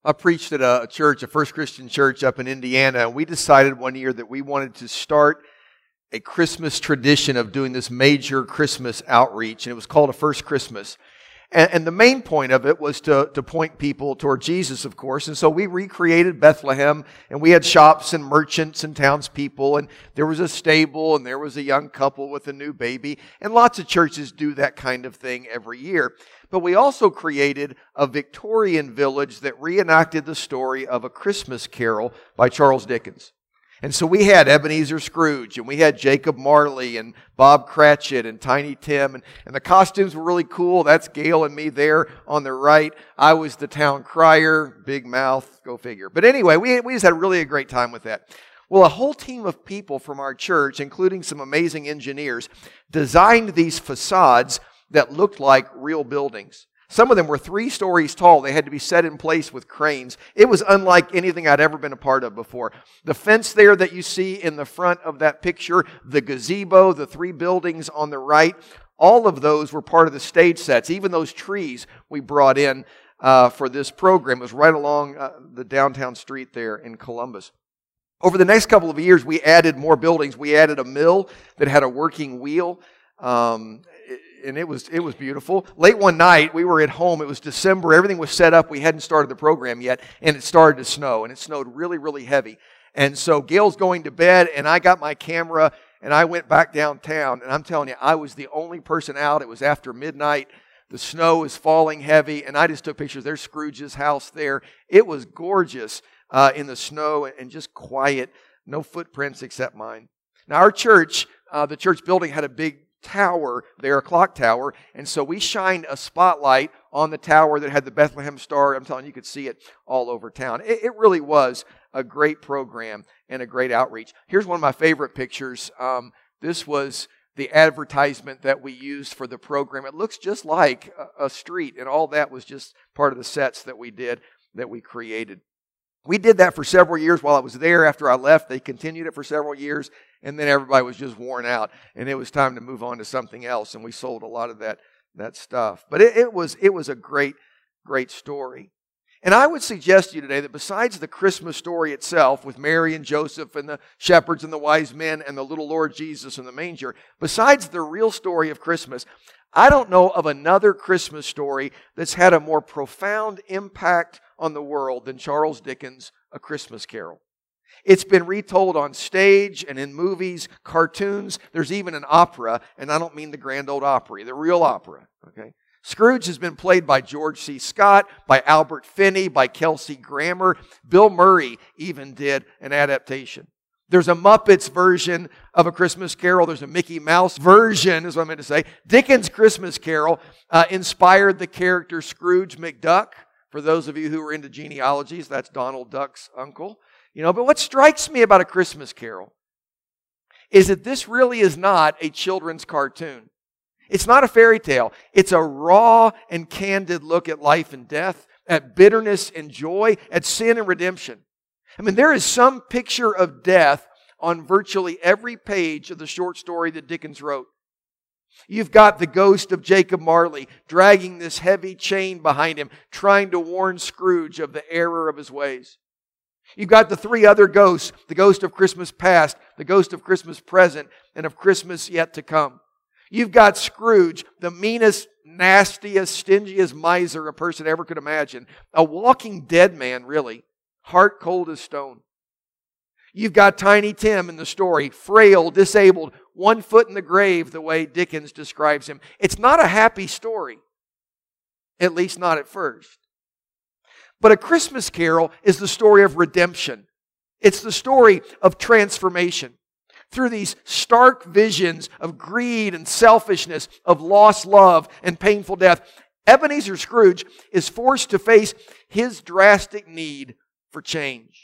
I preached at a church, a First Christian church up in Indiana, and we decided one year that we wanted to start a Christmas tradition of doing this major Christmas outreach, and it was called a First Christmas. And the main point of it was to point people toward Jesus, of course. And so we recreated Bethlehem, and we had shops and merchants and townspeople, and there was a stable, and there was a young couple with a new baby. And lots of churches do that kind of thing every year. But we also created a Victorian village that reenacted the story of A Christmas Carol by Charles Dickens. And so we had Ebenezer Scrooge, and we had Jacob Marley, and Bob Cratchit, and Tiny Tim, and the costumes were really cool. That's Gail and me there on the right. I was the town crier, big mouth, go figure. But anyway, we just had really a great time with that. Well, a whole team of people from our church, including some amazing engineers, designed these facades that looked like real buildings. Some of them were 3 stories tall. They had to be set in place with cranes. It was unlike anything I'd ever been a part of before. The fence there that you see in the front of that picture, the gazebo, the 3 buildings on the right, all of those were part of the stage sets. Even those trees we brought in for this program. It was right along the downtown street there in Columbus. Over the next couple of years, we added more buildings. We added a mill that had a working wheel. And it was beautiful. Late one night, we were at home. It was December. Everything was set up. We hadn't started the program yet, and it started to snow, and it snowed really, really heavy. And so Gail's going to bed, and I got my camera, and I went back downtown. And I'm telling you, I was the only person out. It was after midnight. The snow is falling heavy, and I just took pictures. There's Scrooge's house there. It was gorgeous in the snow and just quiet. No footprints except mine. Now, our church, the church building had a big tower there, a clock tower, and so we shined a spotlight on the tower that had the Bethlehem star. I'm telling you, you could see it all over town. It really was a great program and a great outreach. Here's one of my favorite pictures. This was the advertisement that we used for the program. It looks just like a street, and all that was just part of the sets that we did, that we created. We did that for several years while I was there. After I left, they continued it for several years, and then everybody was just worn out, and it was time to move on to something else, and we sold a lot of that stuff. But it was a great, great story. And I would suggest to you today that besides the Christmas story itself with Mary and Joseph and the shepherds and the wise men and the little Lord Jesus in the manger, besides the real story of Christmas, I don't know of another Christmas story that's had a more profound impact on the world than Charles Dickens' A Christmas Carol. It's been retold on stage and in movies, cartoons. There's even an opera, and I don't mean the Grand Ole Opry, the real opera. Okay, Scrooge has been played by George C. Scott, by Albert Finney, by Kelsey Grammer. Bill Murray even did an adaptation. There's a Muppets version of A Christmas Carol. There's a Mickey Mouse version, is what I meant to say. Dickens' Christmas Carol inspired the character Scrooge McDuck. For those of you who are into genealogies, that's Donald Duck's uncle. But what strikes me about A Christmas Carol is that this really is not a children's cartoon. It's not a fairy tale. It's a raw and candid look at life and death, at bitterness and joy, at sin and redemption. I mean, there is some picture of death on virtually every page of the short story that Dickens wrote. You've got the ghost of Jacob Marley dragging this heavy chain behind him, trying to warn Scrooge of the error of his ways. You've got the 3 other ghosts, the ghost of Christmas past, the ghost of Christmas present, and of Christmas yet to come. You've got Scrooge, the meanest, nastiest, stingiest miser a person ever could imagine. A walking dead man, really. Heart cold as stone. You've got Tiny Tim in the story, frail, disabled, 1 foot in the grave, the way Dickens describes him. It's not a happy story, at least not at first. But A Christmas Carol is the story of redemption. It's the story of transformation. Through these stark visions of greed and selfishness, of lost love and painful death, Ebenezer Scrooge is forced to face his drastic need for change.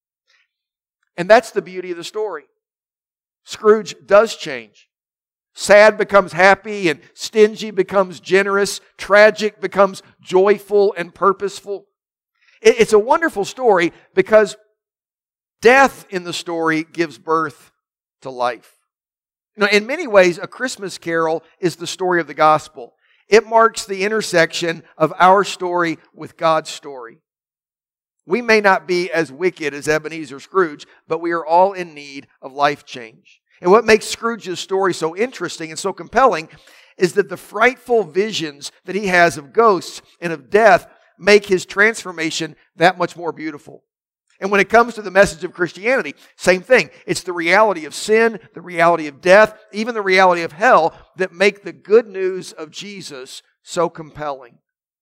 And that's the beauty of the story. Scrooge does change. Sad becomes happy, and stingy becomes generous. Tragic becomes joyful and purposeful. It's a wonderful story because death in the story gives birth to life. In many ways, A Christmas Carol is the story of the gospel. It marks the intersection of our story with God's story. We may not be as wicked as Ebenezer Scrooge, but we are all in need of life change. And what makes Scrooge's story so interesting and so compelling is that the frightful visions that he has of ghosts and of death make his transformation that much more beautiful. And when it comes to the message of Christianity, same thing. It's the reality of sin, the reality of death, even the reality of hell that make the good news of Jesus so compelling.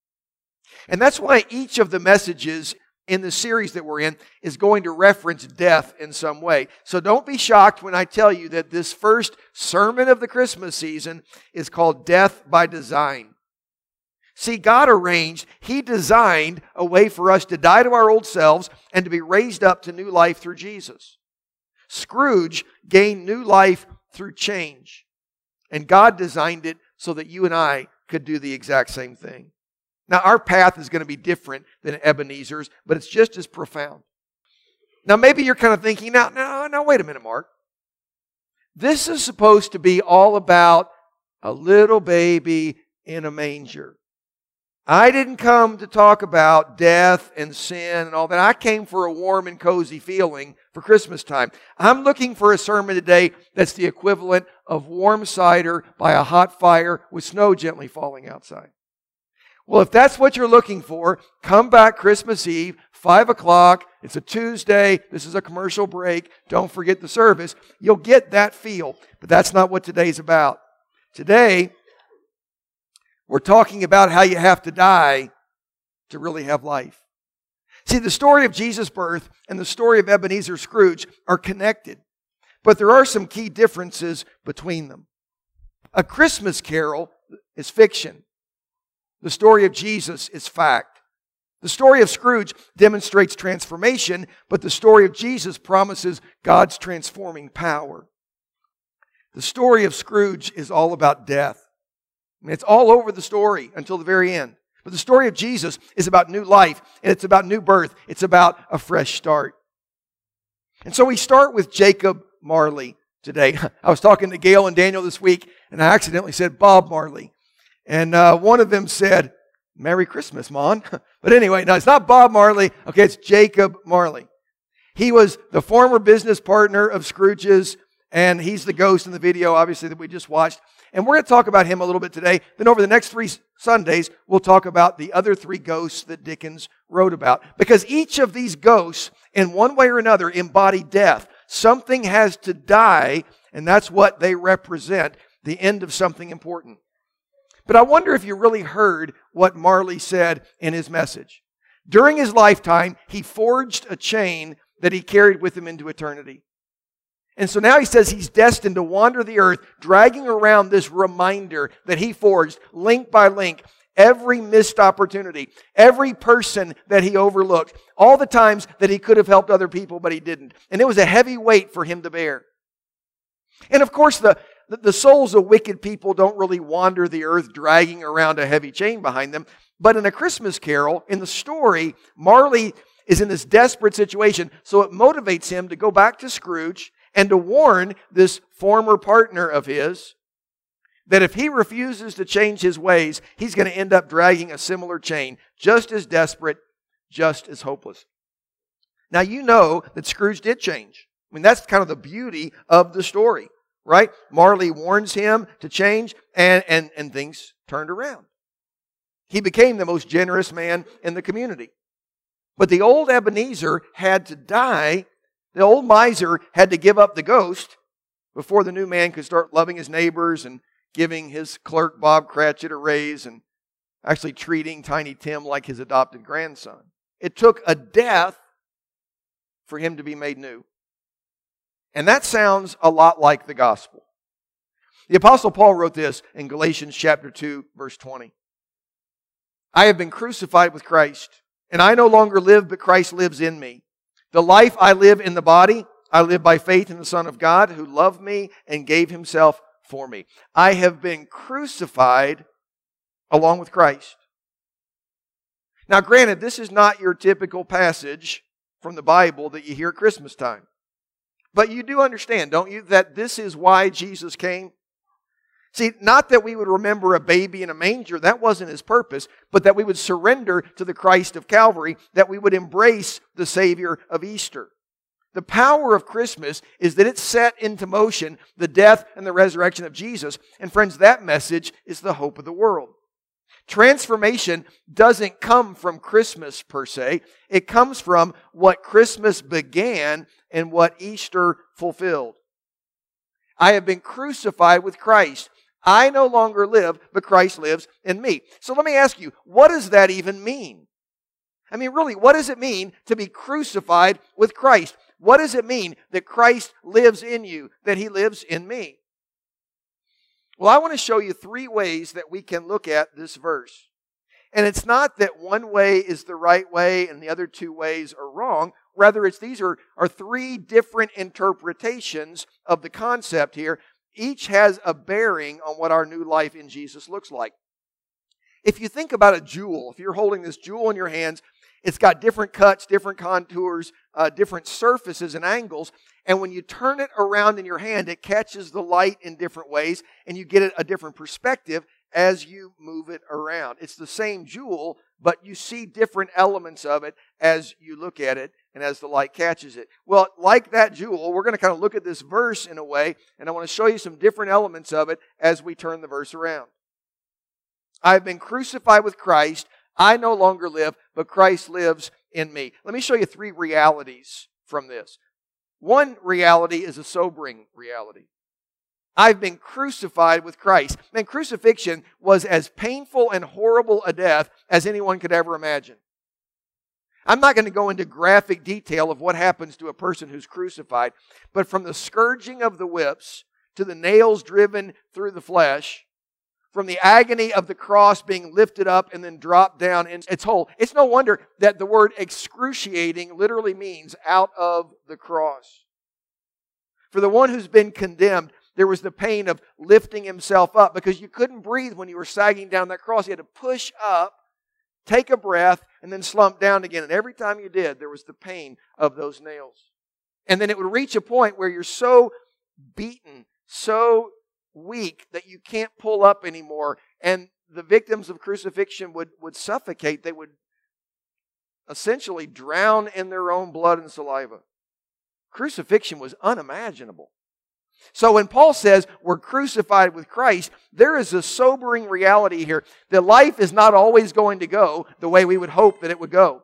And that's why each of the messages in the series that we're in is going to reference death in some way. So don't be shocked when I tell you that this first sermon of the Christmas season is called Death by Design. See, God arranged, He designed a way for us to die to our old selves and to be raised up to new life through Jesus. Scrooge gained new life through change. And God designed it so that you and I could do the exact same thing. Now, our path is going to be different than Ebenezer's, but it's just as profound. Now, maybe you're kind of thinking, now, wait a minute, Mark. This is supposed to be all about a little baby in a manger. I didn't come to talk about death and sin and all that. I came for a warm and cozy feeling for Christmas time. I'm looking for a sermon today that's the equivalent of warm cider by a hot fire with snow gently falling outside. Well, if that's what you're looking for, come back Christmas Eve, 5 o'clock. It's a Tuesday. This is a commercial break. Don't forget the service. You'll get that feel. But that's not what today's about. Today, we're talking about how you have to die to really have life. See, the story of Jesus' birth and the story of Ebenezer Scrooge are connected. But there are some key differences between them. A Christmas Carol is fiction. The story of Jesus is fact. The story of Scrooge demonstrates transformation, but the story of Jesus promises God's transforming power. The story of Scrooge is all about death. I mean, it's all over the story until the very end. But the story of Jesus is about new life, and it's about new birth. It's about a fresh start. And so we start with Jacob Marley today. I was talking to Gail and Daniel this week, and I accidentally said Bob Marley. And one of them said, Merry Christmas, Mon. But anyway, no, it's not Bob Marley. Okay, it's Jacob Marley. He was the former business partner of Scrooge's, and he's the ghost in the video, obviously, that we just watched. And we're going to talk about him a little bit today. Then over the next 3 Sundays, we'll talk about the other 3 ghosts that Dickens wrote about. Because each of these ghosts, in one way or another, embody death. Something has to die, and that's what they represent, the end of something important. But I wonder if you really heard what Marley said in his message. During his lifetime, he forged a chain that he carried with him into eternity. And so now he says he's destined to wander the earth, dragging around this reminder that he forged, link by link, every missed opportunity, every person that he overlooked, all the times that he could have helped other people, but he didn't. And it was a heavy weight for him to bear. And of course, the souls of wicked people don't really wander the earth dragging around a heavy chain behind them. But in A Christmas Carol, in the story, Marley is in this desperate situation, so it motivates him to go back to Scrooge and to warn this former partner of his that if he refuses to change his ways, he's going to end up dragging a similar chain, just as desperate, just as hopeless. Now, you know that Scrooge did change. I mean, that's kind of the beauty of the story, right? Marley warns him to change, and things turned around. He became the most generous man in the community. But the old Ebenezer had to die. The old miser had to give up the ghost before the new man could start loving his neighbors and giving his clerk Bob Cratchit a raise and actually treating Tiny Tim like his adopted grandson. It took a death for him to be made new. And that sounds a lot like the gospel. The Apostle Paul wrote this in Galatians chapter 2, verse 20. I have been crucified with Christ, and I no longer live, but Christ lives in me. The life I live in the body, I live by faith in the Son of God who loved me and gave Himself for me. I have been crucified along with Christ. Now, granted, this is not your typical passage from the Bible that you hear at Christmas time. But you do understand, don't you, that this is why Jesus came? See, not that we would remember a baby in a manger, that wasn't his purpose, but that we would surrender to the Christ of Calvary, that we would embrace the Savior of Easter. The power of Christmas is that it set into motion the death and the resurrection of Jesus. And friends, that message is the hope of the world. Transformation doesn't come from Christmas per se. It comes from what Christmas began and what Easter fulfilled. I have been crucified with Christ. I no longer live, but Christ lives in me. So let me ask you, what does that even mean? I mean, really, what does it mean to be crucified with Christ? What does it mean that Christ lives in you, that He lives in me? Well, I want to show you 3 ways that we can look at this verse. And it's not that one way is the right way and the other 2 ways are wrong. Rather, these are 3 different interpretations of the concept here. Each has a bearing on what our new life in Jesus looks like. If you think about a jewel, if you're holding this jewel in your hands, it's got different cuts, different contours, different surfaces and angles. And when you turn it around in your hand, it catches the light in different ways, and you get a different perspective as you move it around. It's the same jewel, but you see different elements of it as you look at it and as the light catches it. Well, like that jewel, we're going to kind of look at this verse in a way, and I want to show you some different elements of it as we turn the verse around. I have been crucified with Christ. I no longer live, but Christ lives in me. Let me show you 3 realities from this. One reality is a sobering reality. I've been crucified with Christ. Man, crucifixion was as painful and horrible a death as anyone could ever imagine. I'm not going to go into graphic detail of what happens to a person who's crucified, but from the scourging of the whips to the nails driven through the flesh, from the agony of the cross being lifted up and then dropped down in its hole. It's no wonder that the word excruciating literally means out of the cross. For the one who's been condemned, there was the pain of lifting himself up because you couldn't breathe when you were sagging down that cross. You had to push up, take a breath, and then slump down again. And every time you did, there was the pain of those nails. And then it would reach a point where you're so beaten, so weak that you can't pull up anymore, and the victims of crucifixion would suffocate. They would essentially drown in their own blood and saliva. Crucifixion was unimaginable. So when Paul says we're crucified with Christ, there is a sobering reality here that life is not always going to go the way we would hope that it would go.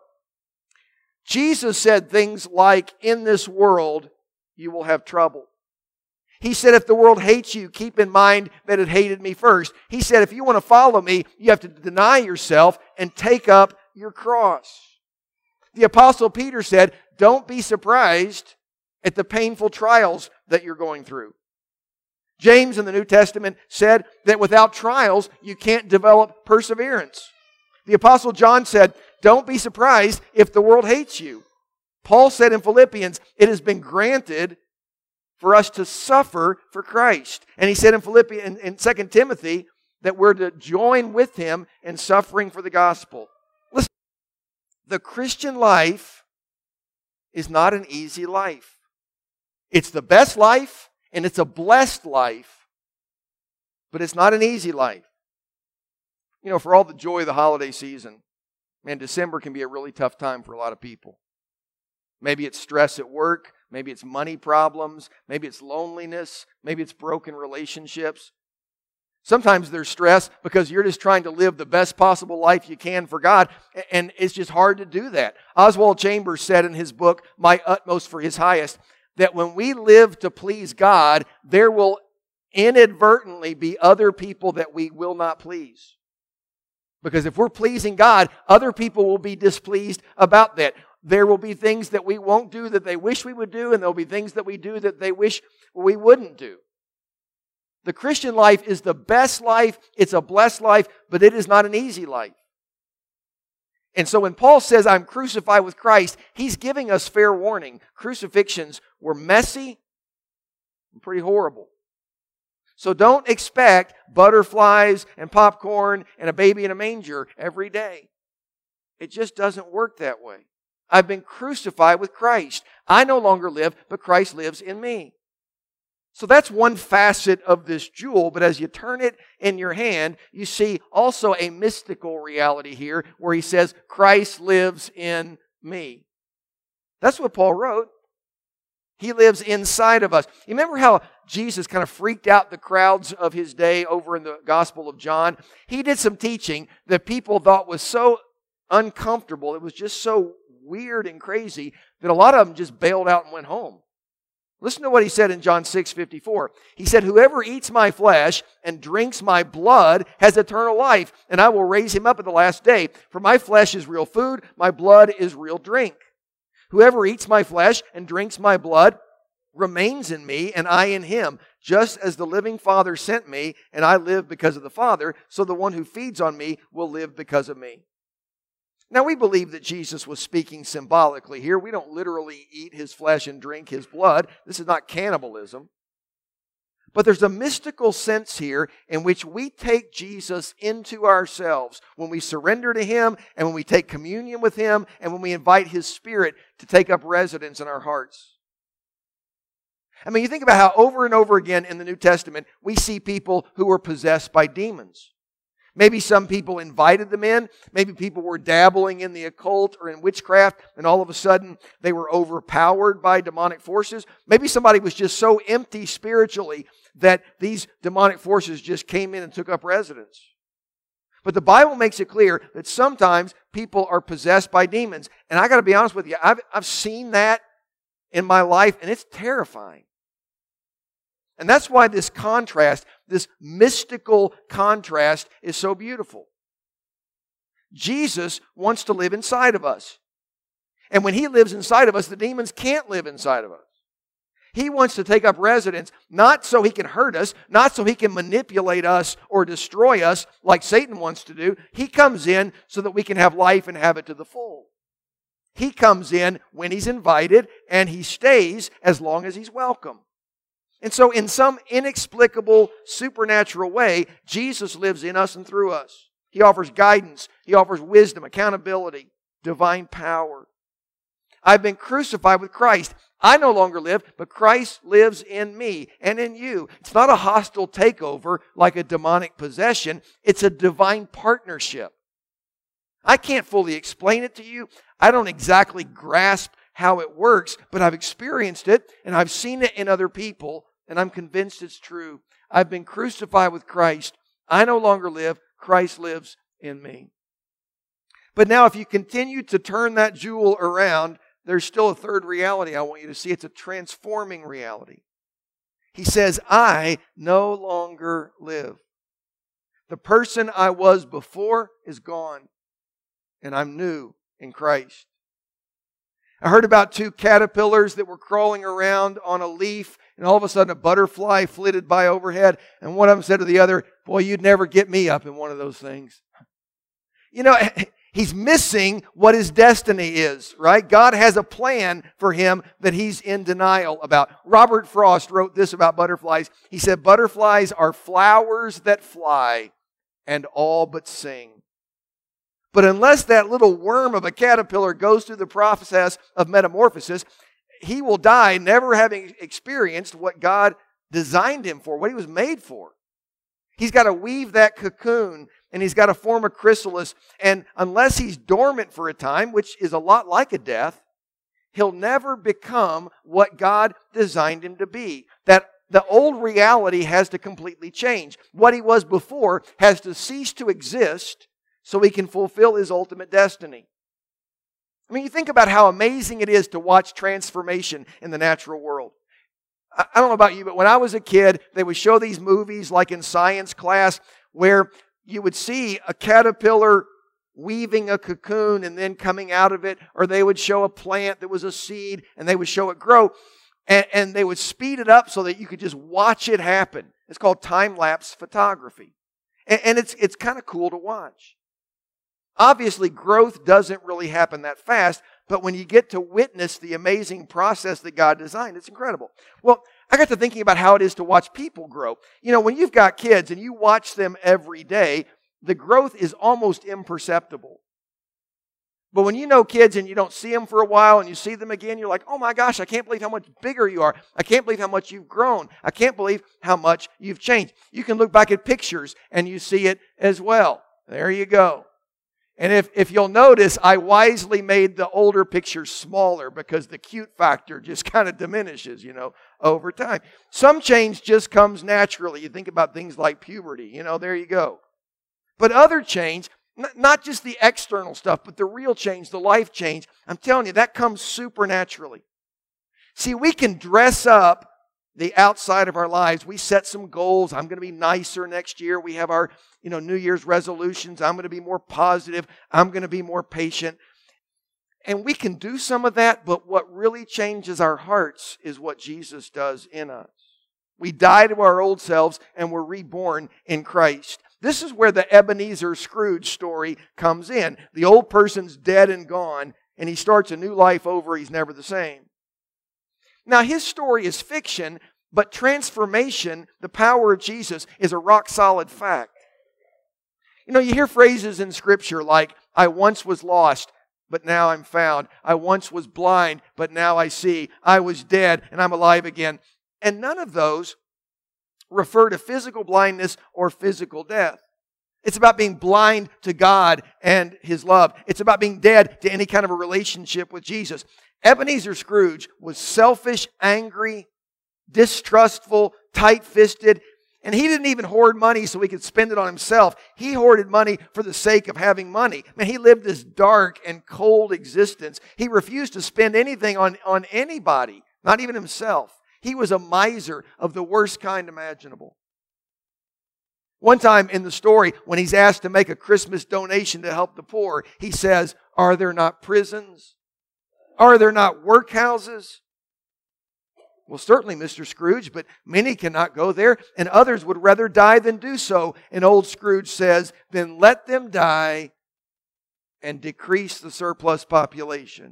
Jesus said things like, in this world you will have trouble. He said, if the world hates you, keep in mind that it hated me first. He said, if you want to follow me, you have to deny yourself and take up your cross. The Apostle Peter said, don't be surprised at the painful trials that you're going through. James in the New Testament said that without trials, you can't develop perseverance. The Apostle John said, don't be surprised if the world hates you. Paul said in Philippians, it has been granted for us to suffer for Christ. And he said in 2 Timothy that we're to join with him in suffering for the gospel. Listen, the Christian life is not an easy life. It's the best life and it's a blessed life, but it's not an easy life. You know, for all the joy of the holiday season, man, December can be a really tough time for a lot of people. Maybe it's stress at work. Maybe it's money problems. Maybe it's loneliness. Maybe it's broken relationships. Sometimes there's stress because you're just trying to live the best possible life you can for God, and it's just hard to do that. Oswald Chambers said in his book, My Utmost for His Highest, that when we live to please God, there will inadvertently be other people that we will not please. Because if we're pleasing God, other people will be displeased about that. There will be things that we won't do that they wish we would do, and there will be things that we do that they wish we wouldn't do. The Christian life is the best life, it's a blessed life, but it is not an easy life. And so when Paul says, I'm crucified with Christ, he's giving us fair warning. Crucifixions were messy and pretty horrible. So don't expect butterflies and popcorn and a baby in a manger every day. It just doesn't work that way. I've been crucified with Christ. I no longer live, but Christ lives in me. So that's one facet of this jewel, but as you turn it in your hand, you see also a mystical reality here where he says, Christ lives in me. That's what Paul wrote. He lives inside of us. You remember how Jesus kind of freaked out the crowds of his day over in the Gospel of John? He did some teaching that people thought was so uncomfortable, it was just so weird and crazy, that a lot of them just bailed out and went home. Listen to what he said in John 6:54. He said, whoever eats my flesh and drinks my blood has eternal life, and I will raise him up at the last day. For my flesh is real food, my blood is real drink. Whoever eats my flesh and drinks my blood remains in me, and I in him. Just as the living Father sent me, and I live because of the Father, so the one who feeds on me will live because of me. Now, we believe that Jesus was speaking symbolically here. We don't literally eat his flesh and drink his blood. This is not cannibalism. But there's a mystical sense here in which we take Jesus into ourselves when we surrender to him and when we take communion with him and when we invite his Spirit to take up residence in our hearts. I mean, you think about how over and over again in the New Testament we see people who were possessed by demons. Maybe some people invited them in. Maybe people were dabbling in the occult or in witchcraft, and all of a sudden they were overpowered by demonic forces. Maybe somebody was just so empty spiritually that these demonic forces just came in and took up residence. But the Bible makes it clear that sometimes people are possessed by demons. And I got to be honest with you, I've seen that in my life, and it's terrifying. And that's why this contrast, this mystical contrast, is so beautiful. Jesus wants to live inside of us. And when he lives inside of us, the demons can't live inside of us. He wants to take up residence, not so he can hurt us, not so he can manipulate us or destroy us like Satan wants to do. He comes in so that we can have life and have it to the full. He comes in when he's invited, and he stays as long as he's welcome. And so in some inexplicable supernatural way, Jesus lives in us and through us. He offers guidance. He offers wisdom, accountability, divine power. I've been crucified with Christ. I no longer live, but Christ lives in me and in you. It's not a hostile takeover like a demonic possession. It's a divine partnership. I can't fully explain it to you. I don't exactly grasp how it works, but I've experienced it and I've seen it in other people, and I'm convinced it's true. I've been crucified with Christ. I no longer live. Christ lives in me. But now if you continue to turn that jewel around, there's still a third reality I want you to see. It's a transforming reality. He says, I no longer live. The person I was before is gone, and I'm new in Christ. I heard about two caterpillars that were crawling around on a leaf, and all of a sudden a butterfly flitted by overhead, and one of them said to the other, boy, you'd never get me up in one of those things. You know, he's missing what his destiny is, right? God has a plan for him that he's in denial about. Robert Frost wrote this about butterflies. He said, butterflies are flowers that fly and all but sing. But unless that little worm of a caterpillar goes through the process of metamorphosis, he will die never having experienced what God designed him for, what he was made for. He's got to weave that cocoon, and he's got to form a chrysalis. And unless he's dormant for a time, which is a lot like a death, he'll never become what God designed him to be. That the old reality has to completely change. What he was before has to cease to exist so he can fulfill his ultimate destiny. I mean, you think about how amazing it is to watch transformation in the natural world. I don't know about you, but when I was a kid, they would show these movies like in science class where you would see a caterpillar weaving a cocoon and then coming out of it, or they would show a plant that was a seed and they would show it grow, and they would speed it up so that you could just watch it happen. It's called time-lapse photography. And it's kind of cool to watch. Obviously, growth doesn't really happen that fast, but when you get to witness the amazing process that God designed, it's incredible. Well, I got to thinking about how it is to watch people grow. You know, when you've got kids and you watch them every day, the growth is almost imperceptible. But when you know kids and you don't see them for a while and you see them again, you're like, oh my gosh, I can't believe how much bigger you are. I can't believe how much you've grown. I can't believe how much you've changed. You can look back at pictures and you see it as well. There you go. And if you'll notice, I wisely made the older pictures smaller because the cute factor just kind of diminishes, over time. Some change just comes naturally. You think about things like puberty, there you go. But other change, not just the external stuff, but the real change, the life change, I'm telling you, that comes supernaturally. See, we can dress up the outside of our lives. We set some goals. I'm going to be nicer next year. We have our, New Year's resolutions. I'm going to be more positive. I'm going to be more patient. And we can do some of that, but what really changes our hearts is what Jesus does in us. We die to our old selves and we're reborn in Christ. This is where the Ebenezer Scrooge story comes in. The old person's dead and gone, and he starts a new life over. He's never the same. Now, his story is fiction, but transformation, the power of Jesus, is a rock-solid fact. You hear phrases in Scripture like, I once was lost, but now I'm found. I once was blind, but now I see. I was dead, and I'm alive again. And none of those refer to physical blindness or physical death. It's about being blind to God and His love. It's about being dead to any kind of a relationship with Jesus. Ebenezer Scrooge was selfish, angry, distrustful, tight-fisted, and he didn't even hoard money so he could spend it on himself. He hoarded money for the sake of having money. He lived this dark and cold existence. He refused to spend anything on anybody, not even himself. He was a miser of the worst kind imaginable. One time in the story, when he's asked to make a Christmas donation to help the poor, he says, are there not prisons? Are there not workhouses? Well, certainly, Mr. Scrooge, but many cannot go there, and others would rather die than do so. And old Scrooge says, then let them die and decrease the surplus population.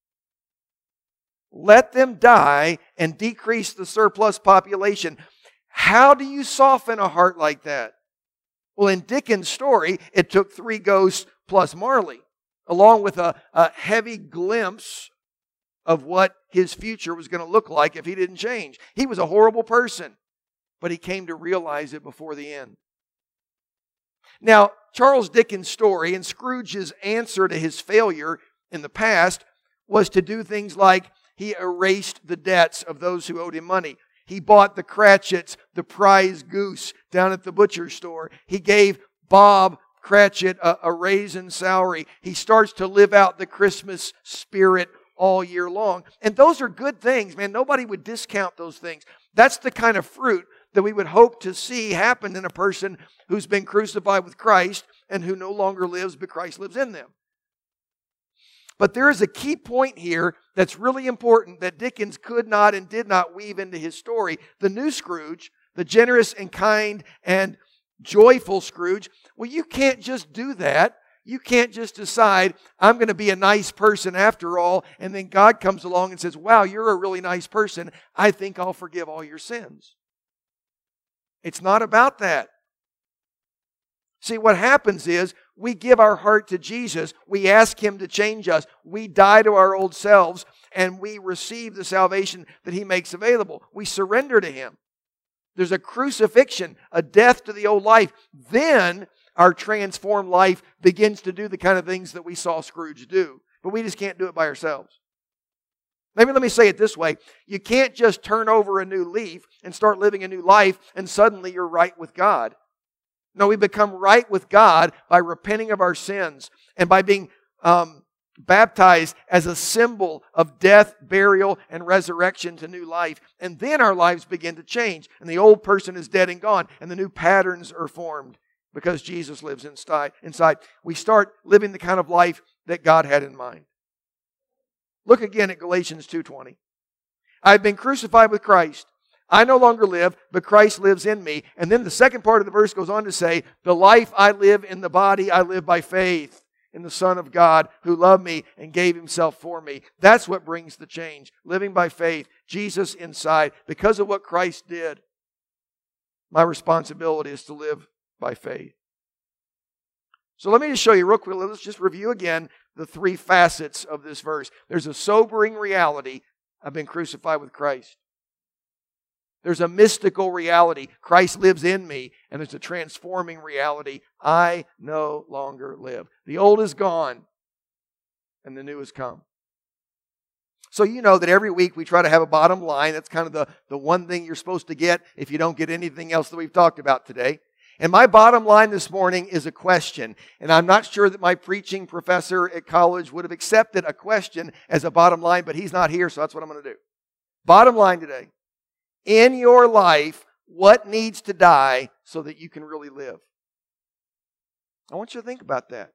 Let them die and decrease the surplus population. How do you soften a heart like that? Well, in Dickens' story, it took 3 ghosts plus Marley, along with a heavy glimpse of what his future was going to look like if he didn't change. He was a horrible person, but he came to realize it before the end. Now, Charles Dickens' story and Scrooge's answer to his failure in the past was to do things like he erased the debts of those who owed him money. He bought the Cratchits the prize goose down at the butcher store. He gave Bob Cratchit a raise in salary. He starts to live out the Christmas spirit all year long. And those are good things, man. Nobody would discount those things. That's the kind of fruit that we would hope to see happen in a person who's been crucified with Christ and who no longer lives, but Christ lives in them. But there is a key point here that's really important that Dickens could not and did not weave into his story. The new Scrooge, the generous and kind and joyful Scrooge, well, you can't just do that. You can't just decide, I'm going to be a nice person after all, and then God comes along and says, wow, you're a really nice person. I think I'll forgive all your sins. It's not about that. See, what happens is we give our heart to Jesus. We ask Him to change us. We die to our old selves, and we receive the salvation that He makes available. We surrender to Him. There's a crucifixion, a death to the old life. Then our transformed life begins to do the kind of things that we saw Scrooge do. But we just can't do it by ourselves. Maybe let me say it this way. You can't just turn over a new leaf and start living a new life and suddenly you're right with God. No, we become right with God by repenting of our sins and by being baptized as a symbol of death, burial, and resurrection to new life. And then our lives begin to change. And the old person is dead and gone. And the new patterns are formed because Jesus lives inside. We start living the kind of life that God had in mind. Look again at Galatians 2:20. I've been crucified with Christ. I no longer live, but Christ lives in me. And then the second part of the verse goes on to say, the life I live in the body, I live by faith in the Son of God who loved me and gave Himself for me. That's what brings the change. Living by faith, Jesus inside. Because of what Christ did, my responsibility is to live by faith. So let me just show you real quick. Let's just review again the three facets of this verse. There's a sobering reality. I've been crucified with Christ. There's a mystical reality. Christ lives in me. And there's a transforming reality. I no longer live. The old is gone and the new has come. So you know that every week we try to have a bottom line. That's kind of the one thing you're supposed to get if you don't get anything else that we've talked about today. And my bottom line this morning is a question. And I'm not sure that my preaching professor at college would have accepted a question as a bottom line, but he's not here, so that's what I'm going to do. Bottom line today. In your life, what needs to die so that you can really live? I want you to think about that.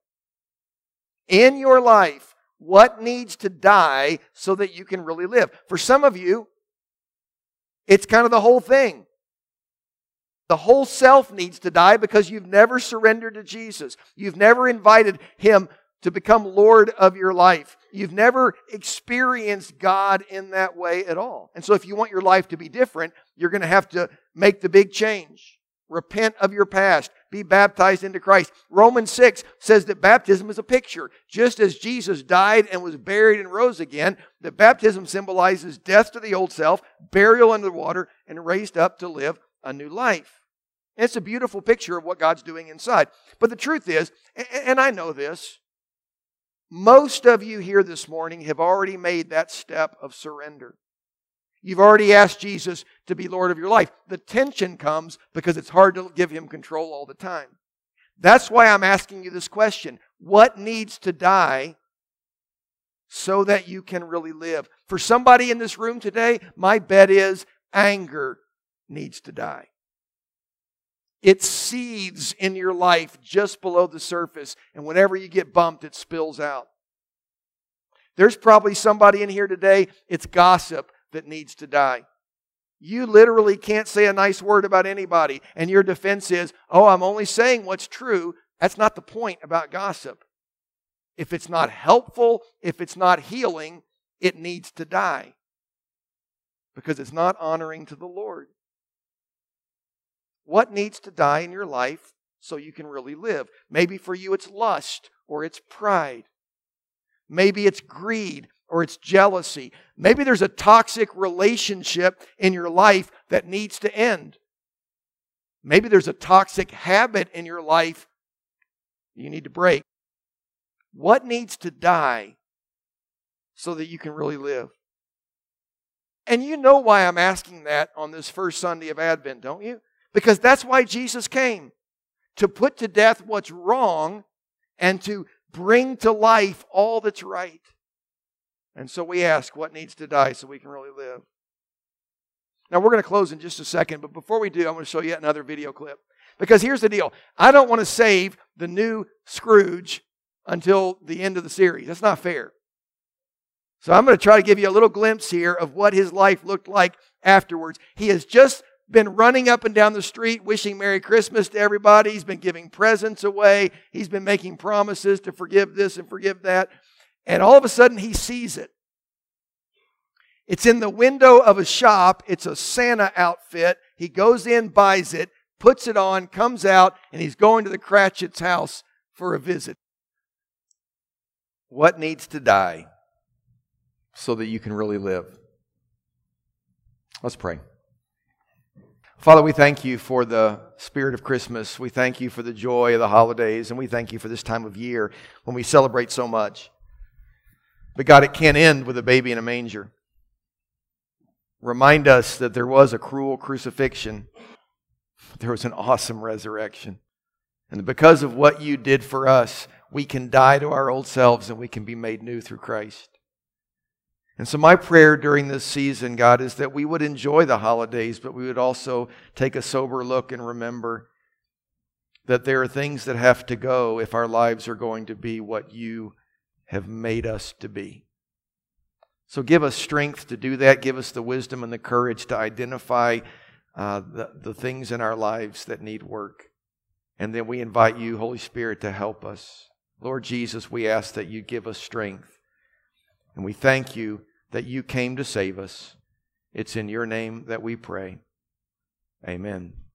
In your life, what needs to die so that you can really live? For some of you, it's kind of the whole thing. The whole self needs to die because you've never surrendered to Jesus. You've never invited Him to become Lord of your life. You've never experienced God in that way at all. And so if you want your life to be different, you're going to have to make the big change. Repent of your past. Be baptized into Christ. Romans 6 says that baptism is a picture. Just as Jesus died and was buried and rose again, that baptism symbolizes death to the old self, burial under the water, and raised up to live a new life. And it's a beautiful picture of what God's doing inside. But the truth is, and I know this, most of you here this morning have already made that step of surrender. You've already asked Jesus to be Lord of your life. The tension comes because it's hard to give Him control all the time. That's why I'm asking you this question. What needs to die so that you can really live? For somebody in this room today, my bet is anger needs to die. It seethes in your life just below the surface. And whenever you get bumped, it spills out. There's probably somebody in here today, it's gossip that needs to die. You literally can't say a nice word about anybody. And your defense is, oh, I'm only saying what's true. That's not the point about gossip. If it's not helpful, if it's not healing, it needs to die. Because it's not honoring to the Lord. What needs to die in your life so you can really live? Maybe for you it's lust or it's pride. Maybe it's greed or it's jealousy. Maybe there's a toxic relationship in your life that needs to end. Maybe there's a toxic habit in your life you need to break. What needs to die so that you can really live? And you know why I'm asking that on this first Sunday of Advent, don't you? Because that's why Jesus came. To put to death what's wrong and to bring to life all that's right. And so we ask, what needs to die so we can really live? Now we're going to close in just a second, but before we do, I'm going to show you another video clip. Because here's the deal. I don't want to save the new Scrooge until the end of the series. That's not fair. So I'm going to try to give you a little glimpse here of what his life looked like afterwards. He has just been running up and down the street wishing Merry Christmas to everybody. He's been giving presents away. He's been making promises to forgive this and forgive that. And all of a sudden he sees it. It's in the window of a shop. It's a Santa outfit. He goes in, buys it, puts it on, comes out, and he's going to the Cratchit's house for a visit. What needs to die so that you can really live? Let's pray. Father, we thank you for the spirit of Christmas. We thank you for the joy of the holidays, and we thank you for this time of year when we celebrate so much. But God, it can't end with a baby in a manger. Remind us that there was a cruel crucifixion. There was an awesome resurrection. And because of what you did for us, we can die to our old selves and we can be made new through Christ. And so my prayer during this season, God, is that we would enjoy the holidays, but we would also take a sober look and remember that there are things that have to go if our lives are going to be what you have made us to be. So give us strength to do that. Give us the wisdom and the courage to identify the things in our lives that need work. And then we invite you, Holy Spirit, to help us. Lord Jesus, we ask that you give us strength. And we thank you that you came to save us. It's in your name that we pray. Amen.